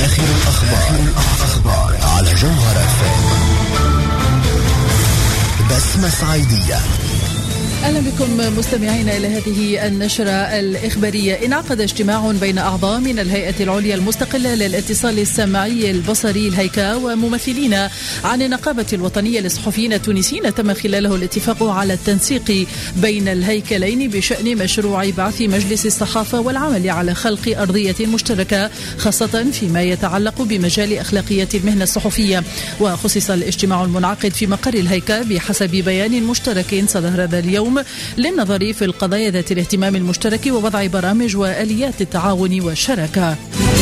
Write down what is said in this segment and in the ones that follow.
آخر الأخبار على جوهر FM. بسمة صعيدية. أهلا بكم مستمعين إلى هذه النشرة الإخبارية. انعقد اجتماع بين أعضاء من الهيئة العليا المستقلة للاتصال السمعي البصري الهيكا وممثلين عن النقابة الوطنية للصحفيين التونسيين، تم خلاله الاتفاق على التنسيق بين الهيكلين بشأن مشروع بعث مجلس الصحافة والعمل على خلق أرضية مشتركة، خاصة فيما يتعلق بمجال أخلاقية المهنة الصحفية. وخصص الاجتماع المنعقد في مقر الهيكا بحسب بيان مشترك صدر هذا اليوم للنظر في القضايا ذات الاهتمام المشترك ووضع برامج وآليات التعاون والشراكة.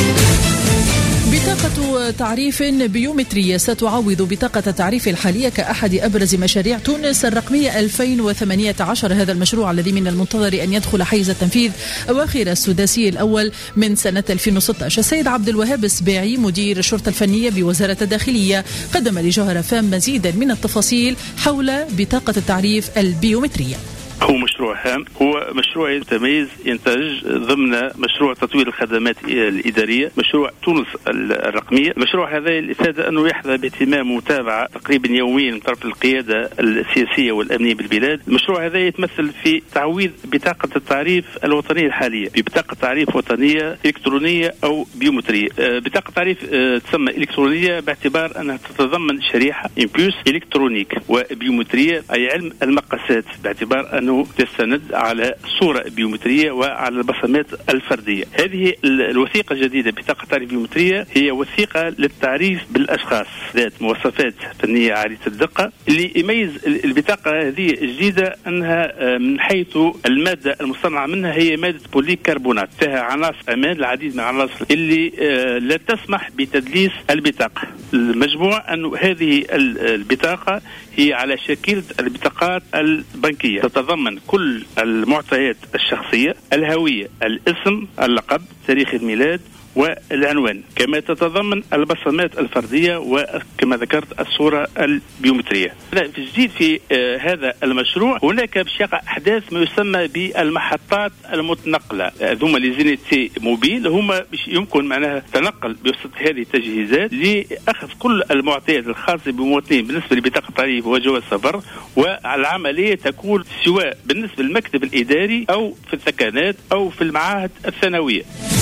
بطاقة تعريف بيومترية ستعوض بطاقة التعريف الحالية كأحد أبرز مشاريع تونس الرقمية 2018. هذا المشروع الذي من المنتظر أن يدخل حيز التنفيذ أواخر السداسي الأول من سنة 2016. السيد عبد الوهاب السباعي مدير الشرطة الفنية بوزارة الداخلية قدم لجوهر FM مزيدا من التفاصيل حول بطاقة التعريف البيومترية. هو مشروع هام، هو مشروع يتميز ينتج ضمن مشروع تطوير الخدمات الإدارية، مشروع تونس الرقمية. المشروع هذا الإفادة أنه يحظى باهتمام ومتابعة تقريبا يوميا من طرف القيادة السياسية والأمنية بالبلاد. المشروع هذا يتمثل في تعويض بطاقة التعريف الوطنية الحالية ببطاقة تعريف وطنية إلكترونية أو بيومترية. بطاقة تعريف تسمى إلكترونية باعتبار أنها تتضمن شريحة إمبيوس إلكترونيك، وبيومترية أي علم المقاسات باعتبار أنه تستند على صورة بيومترية وعلى البصمات الفردية. هذه الوثيقة الجديدة بطاقة تعريف بيومترية هي وثيقة للتعريف بالأشخاص ذات مواصفات فنية عالية الدقة. اللي يميز البطاقة هذه الجديدة أنها من حيث المادة المصنعة منها هي مادة بوليكربونات، فيها عناصر أمان، العديد من العناصر اللي لا تسمح بتدليس البطاقة. المجموع أنه هذه البطاقة هي على شكل البطاقات البنكية، تتضمن كل المعطيات الشخصية، الهوية، الاسم، اللقب، تاريخ الميلاد والعنوان، كما تتضمن البصمات الفردية وكما ذكرت الصورة البيومترية. في الجديد في هذا المشروع هناك باش يقع أحداث ما يسمى بالمحطات المتنقلة. هذوما لي زينيتي موبيل هما باش يمكن معناها تنقل بوسط هذه التجهيزات لأخذ كل المعطيات الخاصة بمواطنين بالنسبة لبطاقة تعريف وجواز سفر، والعملية تكون سواء بالنسبة للمكتب الإداري أو في الثكنات أو في المعاهد الثانوية.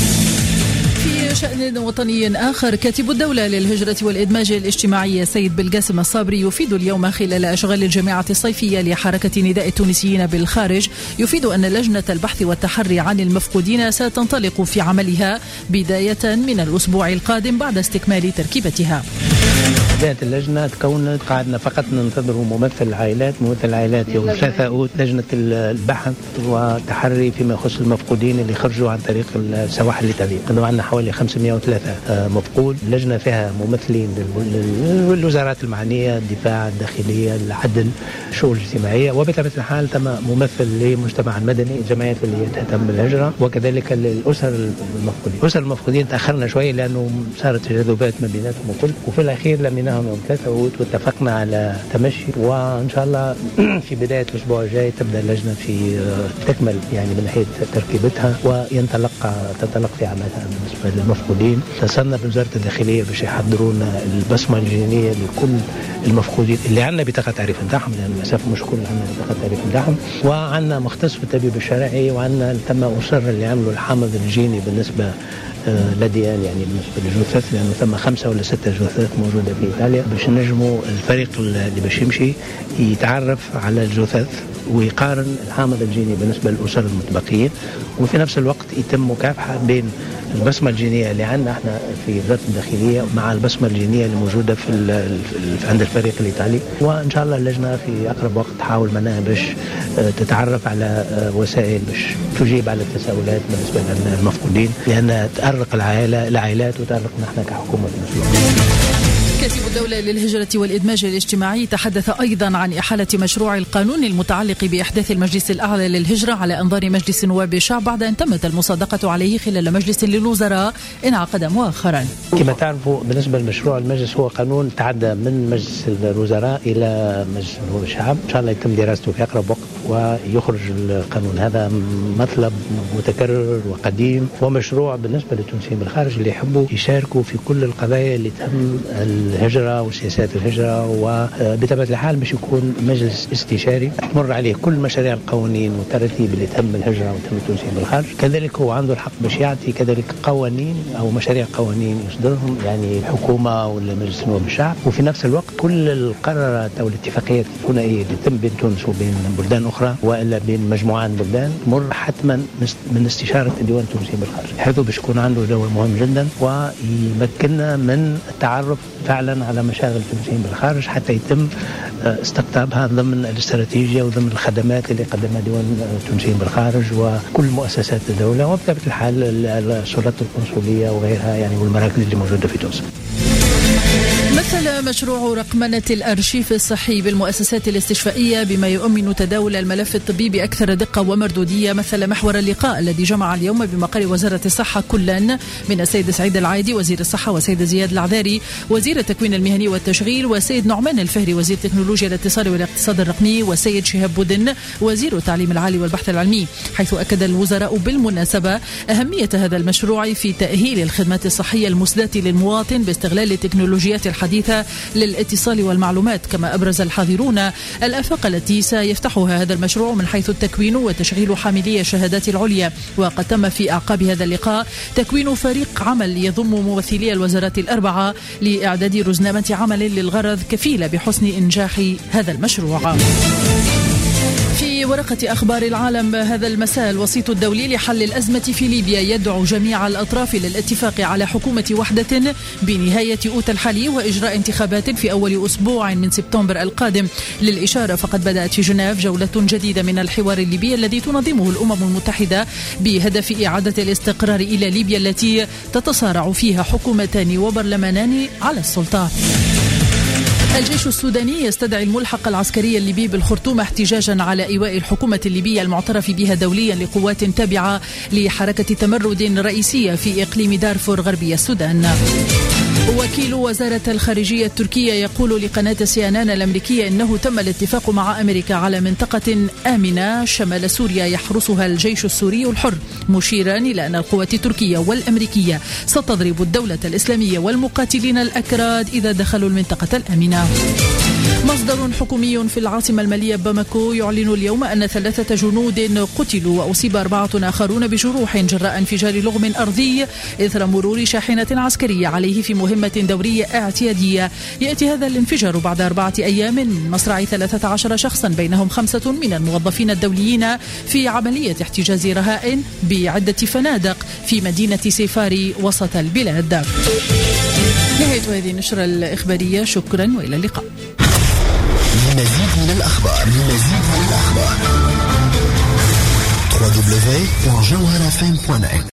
في شأن وطني آخر، كاتب الدولة للهجرة والإدماج الاجتماعي سيد بالقاسم الصابري يفيد اليوم خلال أشغال الجامعة الصيفية لحركة نداء التونسيين بالخارج، يفيد أن لجنة البحث والتحري عن المفقودين ستنطلق في عملها بداية من الأسبوع القادم بعد استكمال تركيبتها. بداية اللجنة تكونت، قعدنا فقط ننتظر ممثل العائلات يوم 3 أوت لجنة البحث والتحري فيما يخص المفقودين اللي خرجوا عن طريق السواحل الإيطالية. كانوا عندنا حوالي 503 مفقود. اللجنة فيها ممثلين للوزارات المعنية، الدفاع، الداخلية، العدل، الشؤون الاجتماعية، وبطبيعة الحال تم ممثل للمجتمع المدني، الجمعيات اللي تهتم بالهجرة، وكذلك الأسر المفقودين. الأسر المفقودين تأخرنا شوية لأنه صارت تجاذبات ما بيناتهم وكل، وفي الأخير لميناهم يوم 3 أوت واتفقنا على تمشي، وإن شاء الله في بداية الأسبوع الجاي تبدأ اللجنة في تكمل يعني من ناحية تركيبتها وتنطلق في عملها. بالنسبة للمفقودين اتصلنا بوزارة الداخلية باش يحضرونا البصمة الجينية لكل المفقودين اللي عندنا بطاقة تعريف نتاعهم، لأن للأسف مش كل عندنا بطاقة تعريف نتاعهم، وعندنا مختص في الطبيب الشرعي، وعندنا تم أصر اللي عملوا الحامض الجيني بالنسبة لديان يعني بالنسبة للجثث، لأنه ثم 5 ولا 6 جثث موجودة في إيطاليا، باش نجموا الفريق اللي باش يمشي يتعرف على الجثث ويقارن الحامض الجيني بالنسبة للأسر المتبقيين، وفي نفس الوقت يتم مكافحة بين البصمة الجينية اللي عندنا احنا في وزارة الداخلية مع البصمة الجينية اللي موجودة عند الفريق الإيطالي. وإن شاء الله اللجنة في أقرب وقت تحاول منها باش تتعرف على وسائل باش تجيب على التساؤلات بالنسبة للمفقودين، لأنها تأرق العائلات وتأرقنا احنا كحكومة في نفس الوقت. كاتب الدولة للهجرة والإدماج الاجتماعي تحدث أيضا عن إحالة مشروع القانون المتعلق بإحداث المجلس الأعلى للهجرة على أنظار مجلس نواب الشعب بعد أن تمت المصادقة عليه خلال مجلس للوزراء انعقد مؤخرا. كما تعرفوا بالنسبة لمشروع المجلس هو قانون تعدى من مجلس الوزراء إلى مجلس نواب الشعب، إن شاء الله يتم دراسته في أقرب وقت ويخرج القانون. هذا مطلب متكرر وقديم ومشروع بالنسبة للتونسيين بالخارج اللي يحبوا يشاركوا في كل القضايا اللي تهم الهجرة وسياسات الهجرة، وبطبيعة الحال مش يكون مجلس استشاري تمر عليه كل مشاريع القوانين والترتيب اللي تهم الهجرة وتهم التونسيين بالخارج. كذلك هو عنده الحق باش يعطي كذلك قوانين أو مشاريع قوانين يصدرهم يعني الحكومة ولا مجلس نواب الشعب، وفي نفس الوقت كل القرارات أو الاتفاقيات الثنائية اللي تم بين تونس وبين بلدان أخرى وإلا بين مجموعات بلدان مر حتما من استشارة الديوان التونسي بالخارج، حيث باش يكون عنده دور مهم جدا ويمكننا من التعرف فعلا على مشاغل التونسيين بالخارج حتى يتم استقطابها ضمن الاستراتيجية وضمن الخدمات اللي قدمها ديوان التونسيين بالخارج وكل مؤسسات الدولة وبطبيعة الحال السلطات القنصلية وغيرها يعني والمراكز اللي موجودة في تونس. مثل مشروع رقمنة الأرشيف الصحي بالمؤسسات الاستشفائية بما يؤمن تداول الملف الطبي بأكثر دقة ومردودية مثل محور اللقاء الذي جمع اليوم بمقر وزارة الصحة كلا من السيد سعيد العايدي وزير الصحة وسيد زياد العذاري وزير التكوين المهني والتشغيل وسيد نعمان الفهري وزير تكنولوجيا الاتصال والاقتصاد الرقمي وسيد شهاب بودن وزير التعليم العالي والبحث العلمي، حيث أكد الوزراء بالمناسبة أهمية هذا المشروع في تأهيل الخدمات الصحية المسداة للمواطن باستغلال التكنولوجيات الحديثة للاتصال والمعلومات. كما أبرز الحاضرون الآفاق التي سيفتحها هذا المشروع من حيث التكوين وتشغيل حاملي الشهادات العليا. وقد تم في أعقاب هذا اللقاء تكوين فريق عمل يضم ممثلي الوزارات الأربعة لإعداد رزنامة عمل للغرض كفيلة بحسن إنجاح هذا المشروع. في ورقة أخبار العالم هذا المساء الوسيط الدولي لحل الأزمة في ليبيا يدعو جميع الأطراف للاتفاق على حكومة وحدة بنهاية أوت الحالي وإجراء انتخابات في أول أسبوع من سبتمبر القادم. للإشارة فقد بدأت في جنيف جولة جديدة من الحوار الليبي الذي تنظمه الأمم المتحدة بهدف إعادة الاستقرار إلى ليبيا التي تتصارع فيها حكومتان وبرلمانان على السلطة. الجيش السوداني يستدعي الملحق العسكري الليبي بالخرطوم احتجاجا على إيواء الحكومة الليبية المعترف بها دوليا لقوات تابعة لحركة تمرد رئيسية في إقليم دارفور غربي السودان. وكيل وزارة الخارجية التركية يقول لقناة CNN الأمريكية إنه تم الاتفاق مع أمريكا على منطقة آمنة شمال سوريا يحرسها الجيش السوري الحر، مشيرا إلى أن القوات التركية والأمريكية ستضرب الدولة الإسلامية والمقاتلين الأكراد إذا دخلوا المنطقة الآمنة. مصدر حكومي في العاصمة المالية باماكو يعلن اليوم أن 3 جنود قتلوا وأصيب 4 آخرون بجروح جراء انفجار لغم أرضي إثر مرور شاحنة عسكرية عليه في مهمة دورية اعتيادية. يأتي هذا الانفجار بعد 4 أيام من مصرع 13 شخصا بينهم 5 من الموظفين الدوليين في عملية احتجاز رهائن بعدة فنادق في مدينة سيفاري وسط البلاد. نهاية هذه النشرة الإخبارية، شكرا وإلى اللقاء. لمزيد من الأخبار www.jawharafm.net